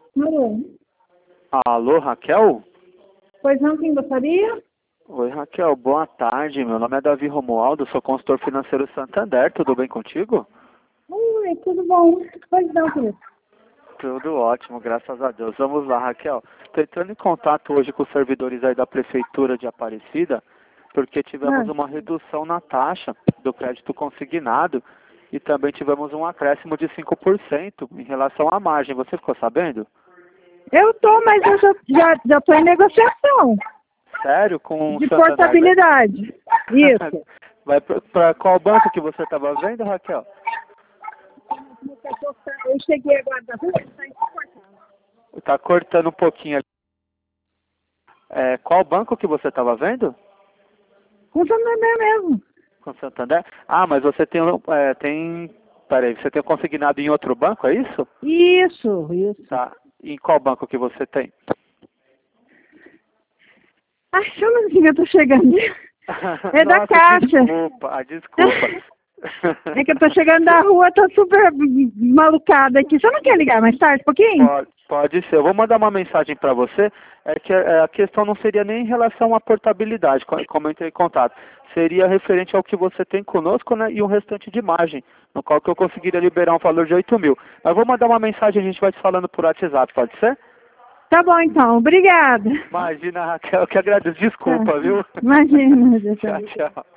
Alô? Alô, Raquel? Pois não, quem gostaria? Oi, Raquel, boa tarde. Meu nome é Davi Romualdo, sou consultor financeiro Santander. Tudo bem contigo? Oi, tudo bom? Pois não, querido. Tudo ótimo, graças a Deus. Vamos lá, Raquel. Estou entrando em contato hoje com os servidores aí da Prefeitura de Aparecida, porque tivemos Ah, uma redução na taxa do crédito consignado e também tivemos um acréscimo de 5% em relação à margem. Você ficou sabendo? eu tô, mas eu já tô em negociação Sério? Com o de Santander, né? portabilidade. Isso. Vai para qual banco que você estava vendo, Raquel? Eu cheguei agora da rua, está insuportável. Tá cortando um pouquinho ali. Qual banco que você estava vendo? Com Santander mesmo. Com Santander? Ah, mas você tem... Peraí, você tem consignado em outro banco, é isso? Isso. Tá. Em qual banco que você tem? Ai, só um minutinho, eu tô chegando. É da Nossa, Caixa. desculpa. É que eu tô chegando da rua, tô super malucada aqui. Você não quer ligar mais tarde, um pouquinho? Pode ser. Eu vou mandar uma mensagem para você. É que a questão não seria nem em relação à portabilidade, como eu entrei em contato. Seria referente ao que você tem conosco, né, e um restante de margem, no qual que eu conseguiria liberar um valor de 8.000. Mas vou mandar uma mensagem, a gente vai te falando por WhatsApp, pode ser? Tá bom, então. Obrigada. Imagina, Raquel, eu que agradeço. Tá. Desculpa, viu? Imagina, Tchau, tchau.